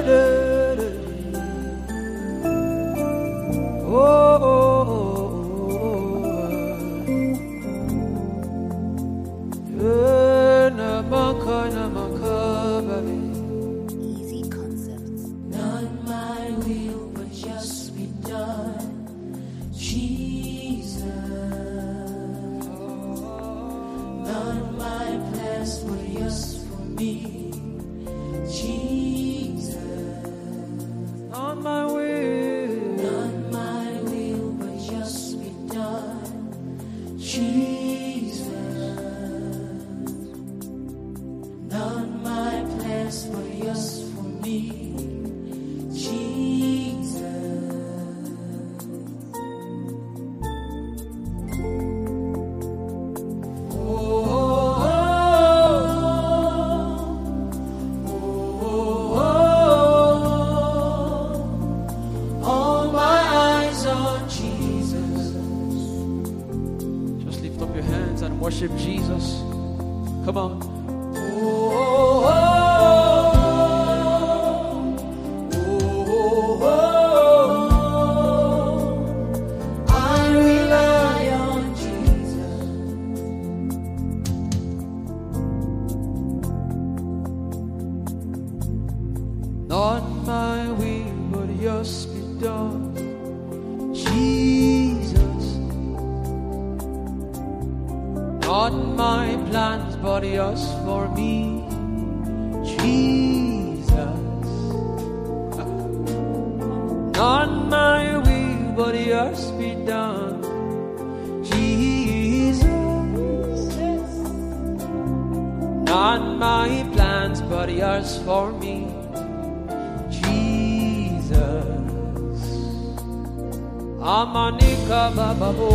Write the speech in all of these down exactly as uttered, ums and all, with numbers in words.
Worship Jesus. Come on. For me, Jesus. Amanika bababo.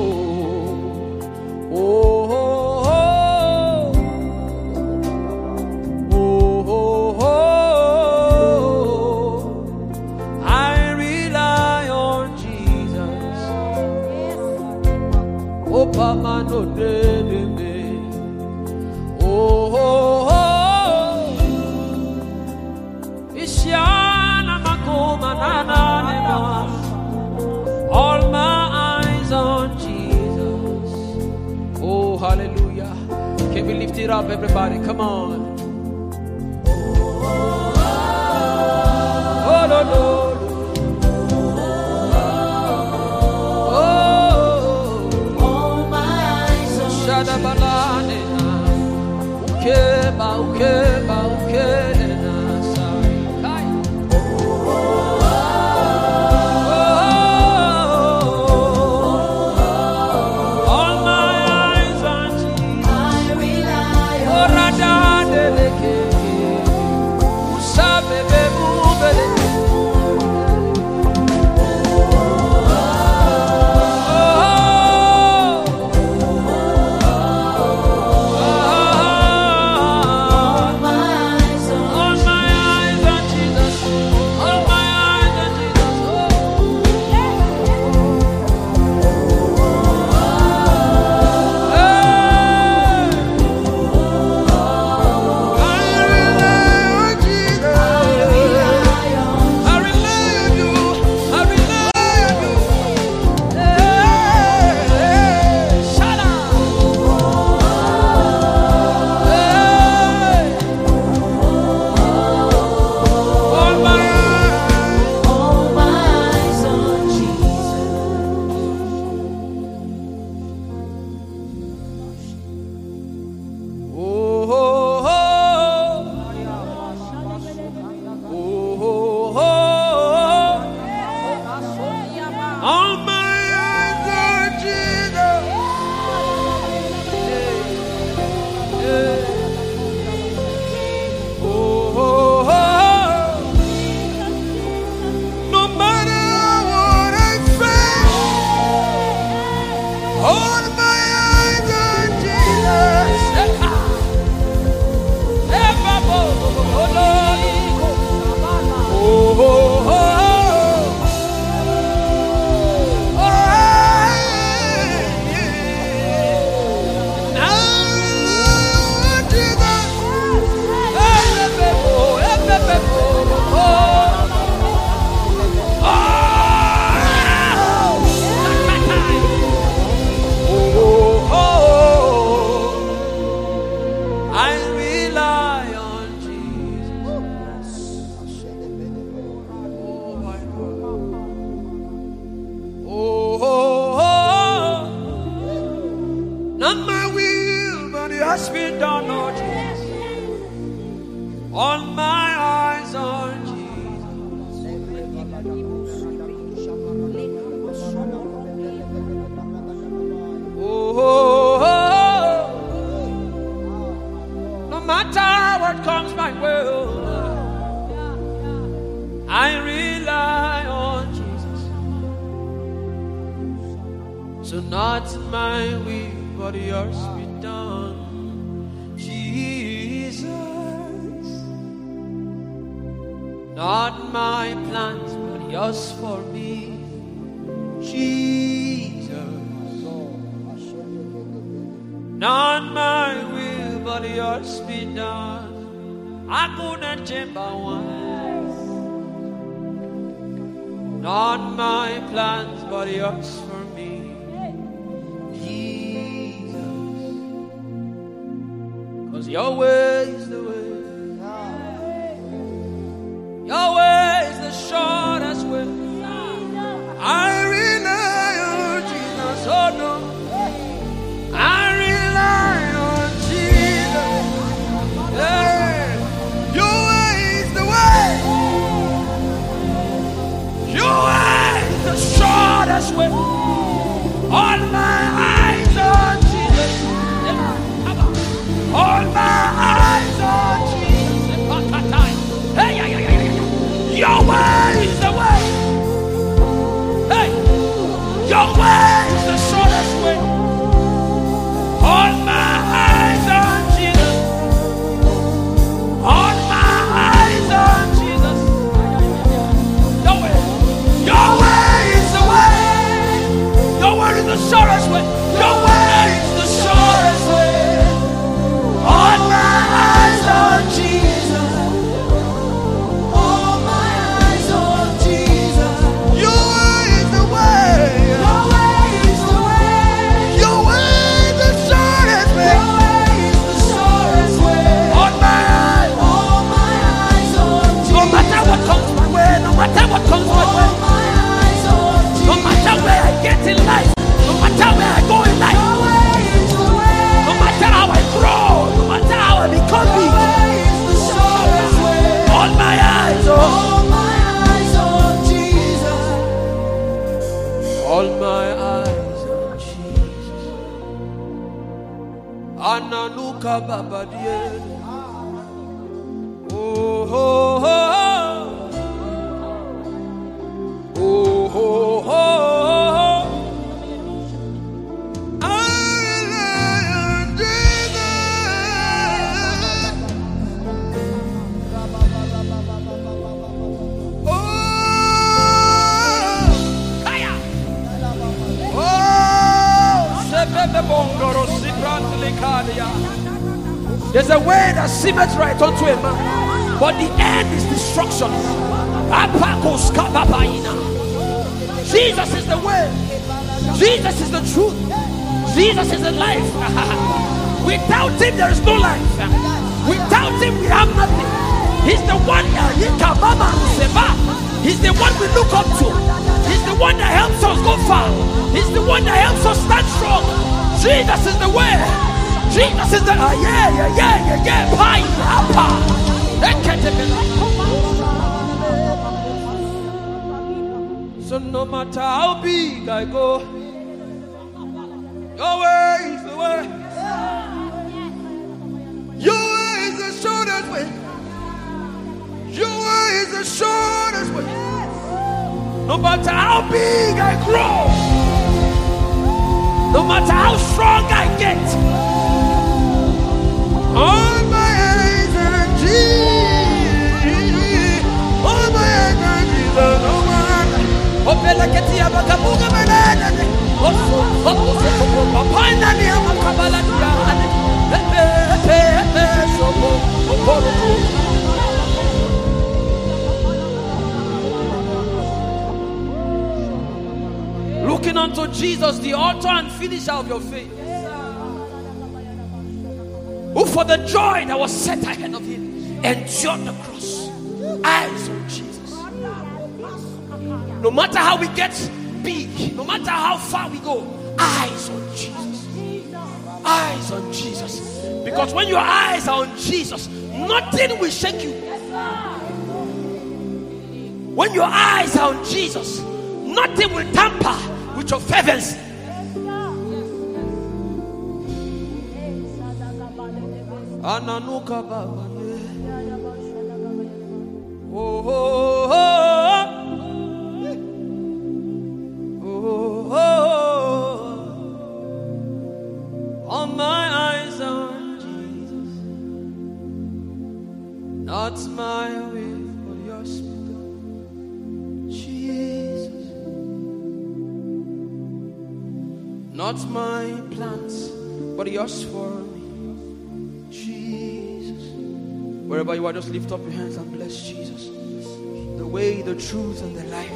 Oh, oh, oh, oh, oh, oh. I rely on Jesus. Oh, Papa, no dead in me. Oh, oh, oh. All my eyes on Jesus. Oh, hallelujah. Can we lift it up, everybody? Come on. Oh, no, no. Oh, all my eyes on Jesus. Ukeba, ukeba, ukeba. All my eyes on Jesus. I rely on Jesus. So not my will, but yours be done. Jesus. Not my plans, but yours for me. Jesus. Not my will, but yours be done. I couldn't chamber one. Not my plans, but yours for me. Jesus. Cause your way is the way. Your way is the shortest way. I rely on Jesus. Oh no. I rely on Jesus. Hey. Your way is the way. Your way is the shortest way. All my eyes on Jesus. All my eyes on Jesus. Hey, yeah, yeah, yeah, yeah. Your way is the way. Hey, your way is the shortest way. All my eyes on Jesus. All my eyes on Jesus. Your way. Your way is the way. Your way is the shortest way. Your way is the shortest way. All my eyes on Jesus. All my eyes on Jesus. Your way is the way. Your way is the way. Your way is the shortest way. Your way is the shortest way. All my eyes. All my eyes on Jesus. No matter what comes my way. No matter what comes my way. No matter where I get in life, no matter where I go in life, no matter how I grow, no matter how I become big, all my eyes on, all my eyes on Jesus. All my eyes on Jesus. Ananuka Baba dear. Oh, oh, oh. Oh, oh, oh, oh. I rely on Jesus. Oh, Kaya. Oh, there's a way that seemeth right unto a man, but the end is destruction. Jesus is the way. Jesus is the truth. Jesus is the life. Without him there is no life. Without him we have nothing. He's the one. He's the one we look up to. He's the one that helps us go far. He's the one that helps us stand strong. Jesus is the way. Jesus is the uh, yeah yeah yeah yeah yeah pie apa. So no matter how big I go, your way is the way. Your way is the shortest way. Your way is the shortest way. No matter how big I grow, no matter how strong I get, all my eyes on Jesus. All my eyes on Jesus. All my eyes. Opela ketia bakabuga melele. Oso oso papana ni amakabala dia. Pepe pepe sopo oporo. Looking unto Jesus, the author and finisher of your faith, who for the joy that was set ahead of him endured the cross. Eyes on Jesus. No matter how we get big, no matter how far we go, eyes on Jesus. Eyes on Jesus. Because when your eyes are on Jesus, nothing will shake you. When your eyes are on Jesus, nothing will tamper with your fervency. Ananuka Baba. Oh, oh, oh, oh, oh, oh. Not my plans, but yours for me. Jesus. Wherever you are, just lift up your hands and bless Jesus. The way, the truth, and the life.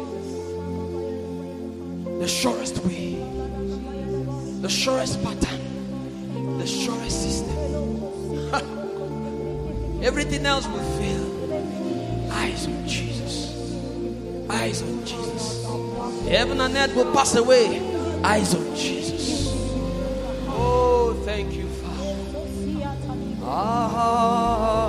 The surest way. The surest pattern. The surest system. Everything else will fail. Eyes on Jesus. Eyes on Jesus. Heaven and earth will pass away. Eyes on Jesus. Oh, thank you, Father. Ah.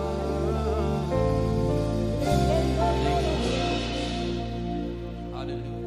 Thank you, Jesus. Hallelujah.